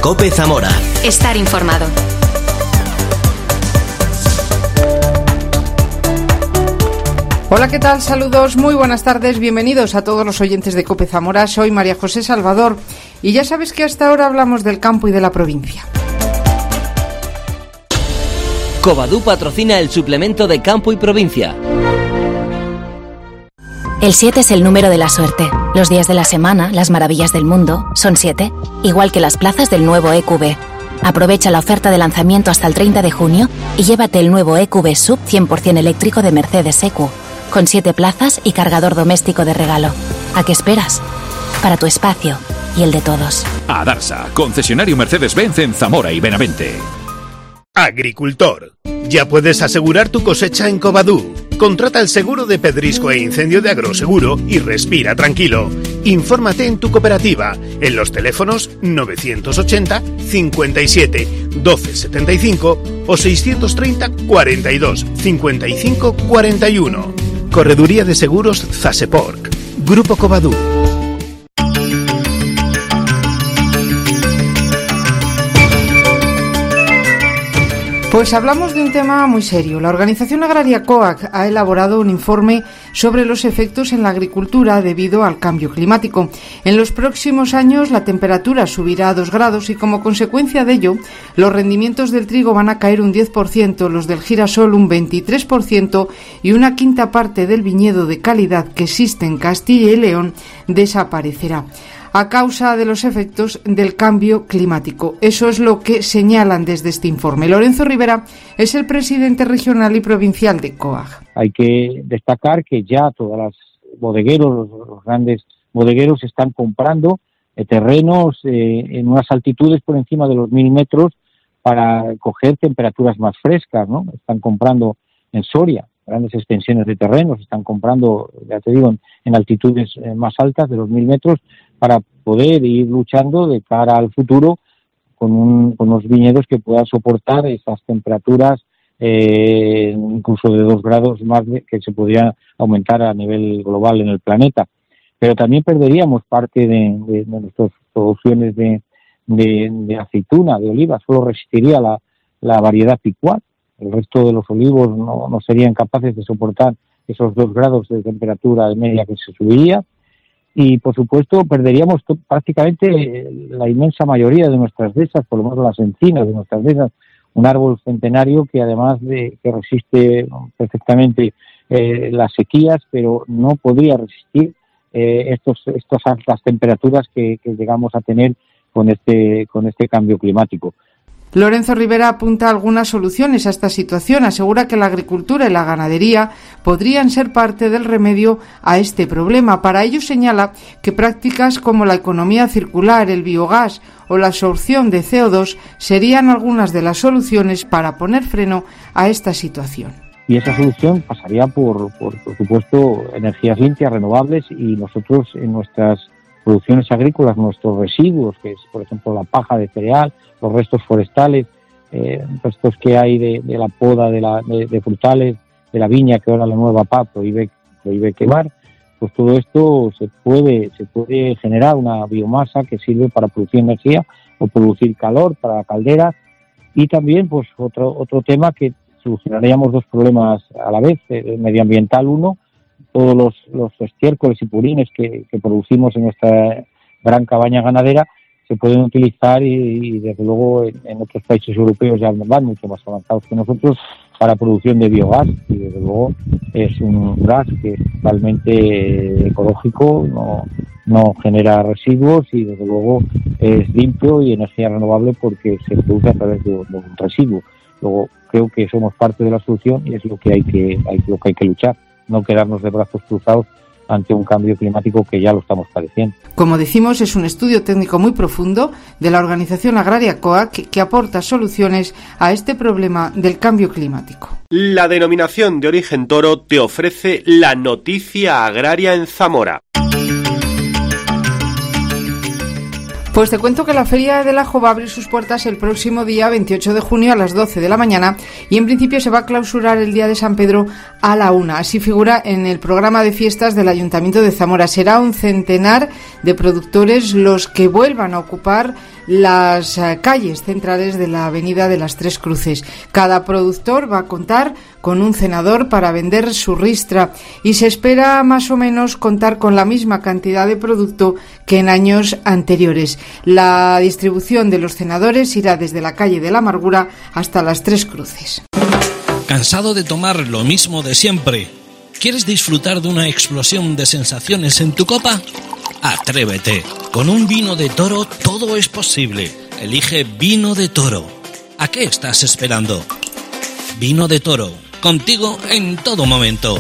COPE Zamora. Estar informado. Hola, ¿qué tal? Saludos, muy buenas tardes, bienvenidos a todos los oyentes de COPE Zamora. Soy María José Salvador y ya sabes que hasta ahora hablamos del campo y de la provincia. Covadú patrocina el suplemento de Campo y Provincia. El 7 es el número de la suerte. Los días de la semana, las maravillas del mundo, son 7, igual que las plazas del nuevo EQB. Aprovecha la oferta de lanzamiento hasta el 30 de junio y llévate el nuevo EQB Sub 100% eléctrico de Mercedes EQ, con 7 plazas y cargador doméstico de regalo. ¿A qué esperas? Para tu espacio y el de todos. Adarsa, concesionario Mercedes-Benz en Zamora y Benavente. Agricultor, ya puedes asegurar tu cosecha en Covadú. Contrata el seguro de pedrisco e incendio de Agroseguro y respira tranquilo. Infórmate en tu cooperativa en los teléfonos 980 57 12 75 o 630 42 55 41. Correduría de Seguros Zaseporc. Grupo Covadú. Pues hablamos de un tema muy serio. La organización agraria COAG ha elaborado un informe sobre los efectos en la agricultura debido al cambio climático. En los próximos años la temperatura subirá a 2 grados y como consecuencia de ello los rendimientos del trigo van a caer un 10%, los del girasol un 23% y una quinta parte del viñedo de calidad que existe en Castilla y León desaparecerá a causa de los efectos del cambio climático. Eso es lo que señalan desde este informe. Lorenzo Rivera es el presidente regional y provincial de COAG. Hay que destacar que ya todos los bodegueros, los grandes bodegueros están comprando terrenos en unas altitudes por encima de los 1000 metros para coger temperaturas más frescas, ¿no? Están comprando en Soria grandes extensiones de terrenos, están comprando, ya te digo, en altitudes más altas de los 1000 metros para poder ir luchando de cara al futuro con unos viñedos que puedan soportar esas temperaturas incluso de 2 grados más que se podrían aumentar a nivel global en el planeta. Pero también perderíamos parte de nuestras producciones de aceituna, de oliva, solo resistiría la variedad picuat. El resto de los olivos no serían capaces de soportar esos 2 grados de temperatura media que se subiría. Y, por supuesto, perderíamos prácticamente la inmensa mayoría de nuestras dehesas, por lo menos las encinas de nuestras dehesas, un árbol centenario que además de que resiste perfectamente las sequías, pero no podría resistir estas altas temperaturas que llegamos a tener con este cambio climático. Lorenzo Rivera apunta algunas soluciones a esta situación. Asegura que la agricultura y la ganadería podrían ser parte del remedio a este problema. Para ello señala que prácticas como la economía circular, el biogás o la absorción de CO2 serían algunas de las soluciones para poner freno a esta situación. Y esa solución pasaría por supuesto, energías limpias, renovables, y nosotros en nuestras producciones agrícolas, nuestros residuos, que es por ejemplo la paja de cereal, los restos forestales, restos que hay de la poda de frutales, de la viña que ahora la nueva PAC prohíbe quemar, pues todo esto se puede generar una biomasa que sirve para producir energía o producir calor para la caldera. Y también pues otro tema que solucionaríamos 2 problemas a la vez, medioambiental uno, todos los estiércoles y purines que producimos en nuestra gran cabaña ganadera se pueden utilizar y desde luego en otros países europeos ya van mucho más avanzados que nosotros para producción de biogás, y desde luego es un gas que es totalmente ecológico, no genera residuos y desde luego es limpio y energía renovable porque se produce a través de un residuo. Luego creo que somos parte de la solución y es lo que hay que luchar, no quedarnos de brazos cruzados ante un cambio climático que ya lo estamos padeciendo. Como decimos, es un estudio técnico muy profundo de la Organización Agraria COAG que aporta soluciones a este problema del cambio climático. La denominación de origen toro te ofrece la noticia agraria en Zamora. Pues te cuento que la Feria del Ajo va a abrir sus puertas el próximo día 28 de junio a las 12 de la mañana y en principio se va a clausurar el día de San Pedro a la 1. Así figura en el programa de fiestas del Ayuntamiento de Zamora. Será un centenar de productores los que vuelvan a ocupar las calles centrales de la Avenida de las Tres Cruces. Cada productor va a contar con un cenador para vender su ristra y se espera más o menos contar con la misma cantidad de producto que en años anteriores. La distribución de los cenadores irá desde la calle de la Amargura hasta las Tres Cruces. ¿Cansado de tomar lo mismo de siempre? ¿Quieres disfrutar de una explosión de sensaciones en tu copa? Atrévete. Con un vino de Toro todo es posible. Elige Vino de Toro. ¿A qué estás esperando? Vino de Toro. Contigo en todo momento.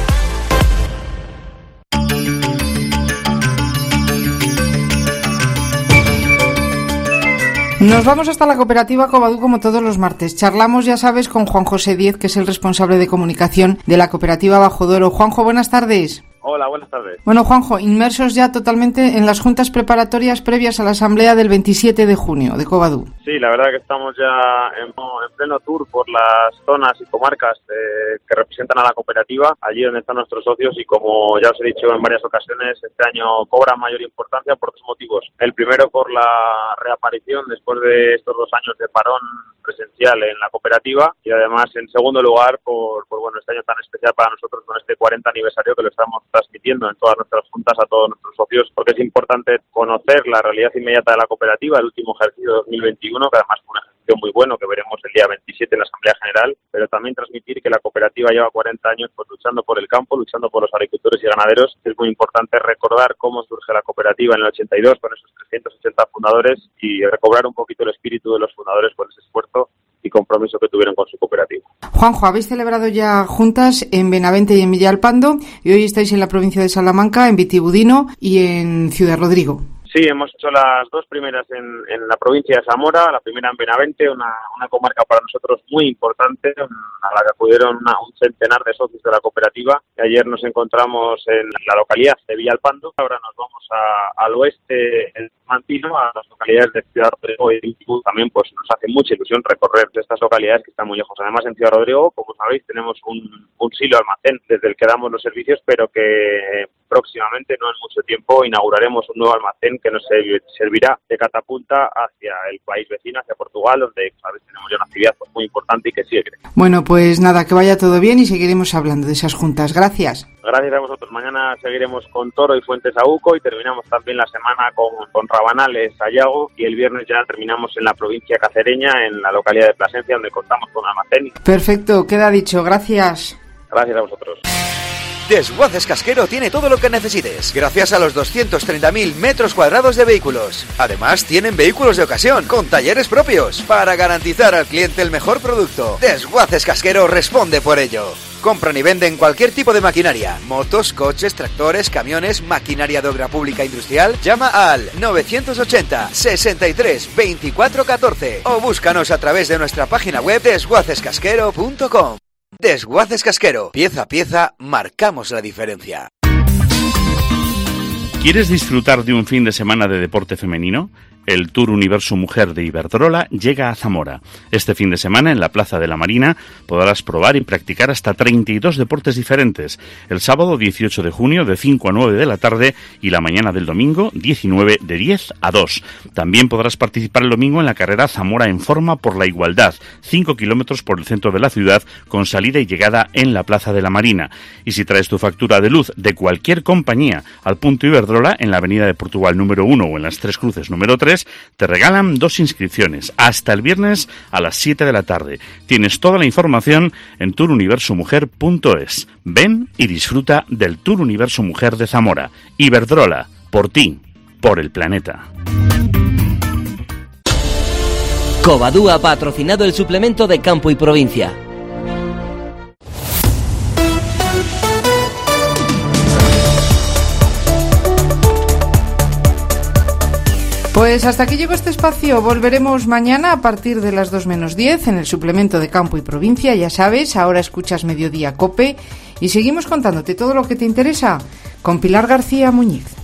Nos vamos hasta la cooperativa Covadú como todos los martes. Charlamos, ya sabes, con Juan José Díez, que es el responsable de comunicación de la cooperativa Bajo Duero. Juanjo, buenas tardes. Hola, buenas tardes. Bueno, Juanjo, inmersos ya totalmente en las juntas preparatorias previas a la asamblea del 27 de junio de Covadú. Sí, la verdad que estamos ya en pleno tour por las zonas y comarcas que representan a la cooperativa, allí donde están nuestros socios, y como ya os he dicho en varias ocasiones, este año cobra mayor importancia por dos motivos. El primero, por la reaparición después de estos 2 años de parón presencial en la cooperativa, y además, en segundo lugar, por este año tan especial para nosotros con este 40 aniversario que lo estamos transmitiendo en todas nuestras juntas a todos nuestros socios, porque es importante conocer la realidad inmediata de la cooperativa, el último ejercicio de 2021, que además fue un ejercicio muy bueno que veremos el día 27 en la Asamblea General, pero también transmitir que la cooperativa lleva 40 años luchando por el campo, luchando por los agricultores y ganaderos. Es muy importante recordar cómo surge la cooperativa en el 82 con esos 380 fundadores y recobrar un poquito el espíritu de los fundadores por ese esfuerzo y compromiso que tuvieron con su cooperativa. Juanjo, habéis celebrado ya juntas en Benavente y en Villalpando y hoy estáis en la provincia de Salamanca, en Vitibudino y en Ciudad Rodrigo. Sí, hemos hecho las dos primeras en la provincia de Zamora, la primera en Benavente, una comarca para nosotros muy importante, a la que acudieron un centenar de socios de la cooperativa. Y ayer nos encontramos en la localidad de Villalpando. Ahora nos vamos al oeste, en Mantino, a las localidades de Ciudad Rodrigo y Vitibú. También pues nos hace mucha ilusión recorrer estas localidades que están muy lejos. Además, en Ciudad Rodrigo, como sabéis, tenemos un silo almacén desde el que damos los servicios, pero que próximamente, no en mucho tiempo, inauguraremos un nuevo almacén que nos servirá de catapulta hacia el país vecino, hacia Portugal, donde, sabes, tenemos ya una actividad muy importante y que sigue creciendo. Bueno, pues nada, que vaya todo bien y seguiremos hablando de esas juntas. Gracias. Gracias a vosotros. Mañana seguiremos con Toro y Fuentes Auco y terminamos también la semana con Rabanales, Sayago, y el viernes ya terminamos en la provincia cacereña, en la localidad de Plasencia, donde contamos con un almacén. Perfecto, queda dicho. Gracias. Gracias a vosotros. Desguaces Casquero tiene todo lo que necesites, gracias a los 230.000 metros cuadrados de vehículos. Además, tienen vehículos de ocasión, con talleres propios, para garantizar al cliente el mejor producto. Desguaces Casquero responde por ello. Compran y venden cualquier tipo de maquinaria, motos, coches, tractores, camiones, maquinaria de obra pública industrial. Llama al 980 63 24 14 o búscanos a través de nuestra página web desguacescasquero.com. Desguaces Casquero, pieza a pieza, marcamos la diferencia. ¿Quieres disfrutar de un fin de semana de deporte femenino? El Tour Universo Mujer de Iberdrola llega a Zamora. Este fin de semana, en la Plaza de la Marina, podrás probar y practicar hasta 32 deportes diferentes. El sábado 18 de junio, de 5 a 9 de la tarde, y la mañana del domingo 19, de 10 a 2. También podrás participar el domingo en la carrera Zamora en Forma por la Igualdad, 5 kilómetros por el centro de la ciudad, con salida y llegada en la Plaza de la Marina. Y si traes tu factura de luz de cualquier compañía al punto Iberdrola, en la Avenida de Portugal número 1 o en las Tres Cruces número 3, te regalan 2 inscripciones hasta el viernes a las 7 de la tarde. Tienes toda la información en touruniversomujer.es. Ven y disfruta del Tour Universo Mujer de Zamora. Iberdrola, por ti, por el planeta. Covadú ha patrocinado el suplemento de Campo y Provincia. Pues hasta aquí llegó este espacio. Volveremos mañana a partir de las 2 menos 10 en el suplemento de Campo y Provincia. Ya sabes, ahora escuchas Mediodía COPE y seguimos contándote todo lo que te interesa con Pilar García Muñiz.